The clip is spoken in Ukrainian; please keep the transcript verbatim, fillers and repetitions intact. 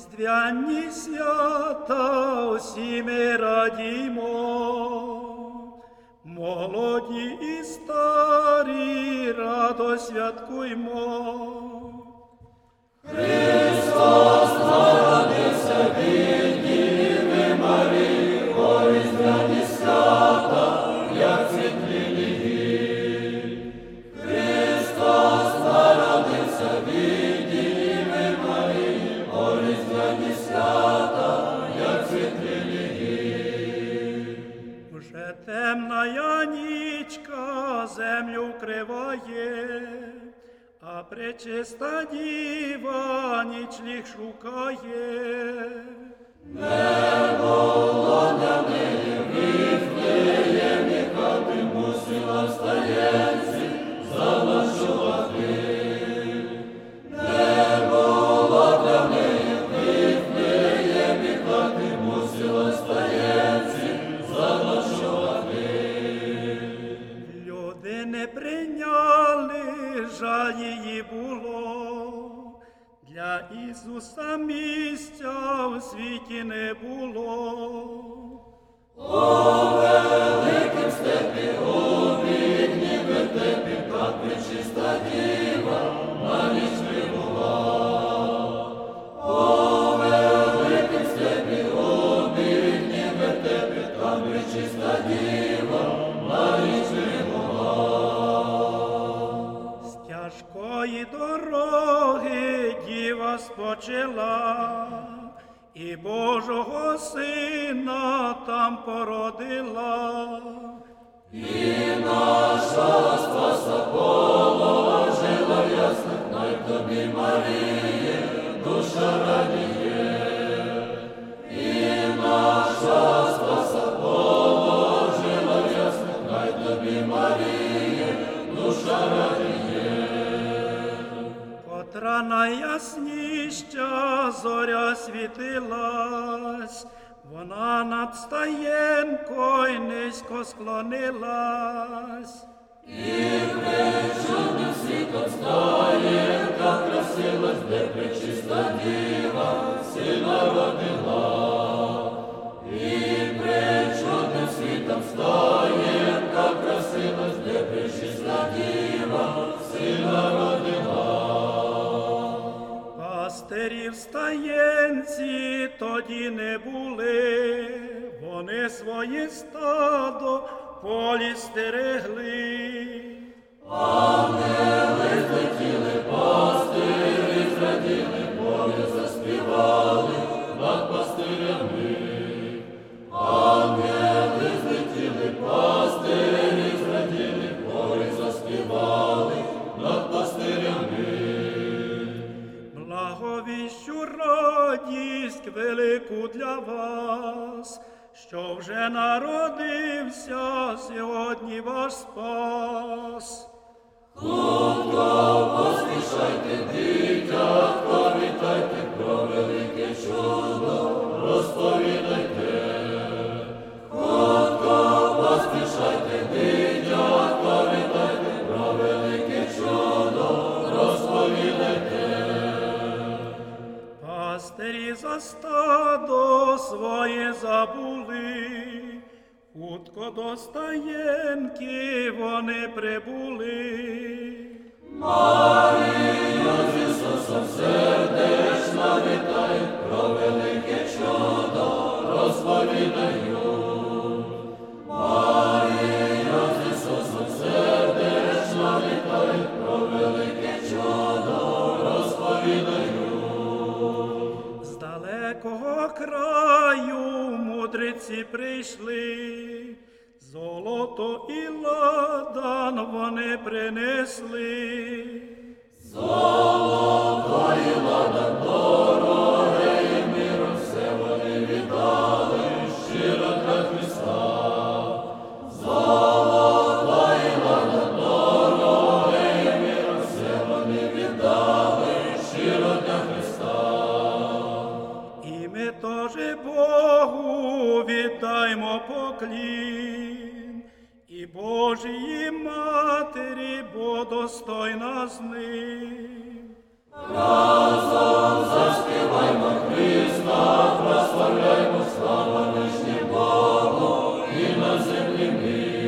різдвяні свята усі ми радімо, молоді і старі радо святкуймо. Христос народився від Діви Марії, о різдвяні свята, як світлі гіль. Христос народився від Діви Марії, о різдвяні свята, як світлі гіль. Уже темна нічка землю вкриває, а пречиста діва нічліг шукає. Не було для неї в Віфлеємі хати, мусила в стаєнці заночувати. Не було для неї в Віфлеємі хати, мусила в стаєнці заночувати. Люди не прийняли, жаль її було, для Ісуса місця в світі не було. О великим степі, у бідній вертепі, так пречиста діва на ніч прибула. О великим степі, у бідній вертепі, так пречиста діва на ніч прибула. З тяжкої дороги діва спочила, і Божого Сина там породила. І наша Спаса положила в яслах, най тобі, Маріє, душа радіє. І наша Спаса положила в яслах, най тобі, Маріє, душа радіє. Котра найяснища зоря світилась, вона над стаєнкою низько склонилась. І пречудним світом стаєнка красилась, де пречиста діва сина родила. І пречудним світом стаєнка красилась, де пречиста діва сина родила. Пастирі в стаєнці тоді не були, вони своє стадо в полі стерегли. Ангели злетіли, пастирі зраділи, поле заспівали над пастирями. Ангели злетіли, пастирі зраділи, поле заспівали над пастирями. Благовіщу радість велику для вас, що вже народився сьогодні ваш Спас. Хутко поспішайте, дитятко, вітайте, про велике чудо розповідайте. Хутко поспішайте, дитятко, вітайте, про велике чудо розповідайте. Пастирі за стадо своє забули, хутко до стаєнки вони прибули. Марію з Ісусом сердечно вітають, про велике чудо розповідають. Марію з Ісусом сердечно вітають, про велике чудо розповідають. З далекого краю мудреці прийшли, золото і ладан вони принесли. Золото і ладан дороге і миром все вони віддали щиро для Христа. Золото і ладан дороге і миром все вони віддали щиро для Христа. І ми теж Богу віддаймо поклін, і Божій Матері, бо достойна з ним. Разом заспіваймо Христу. землі мир.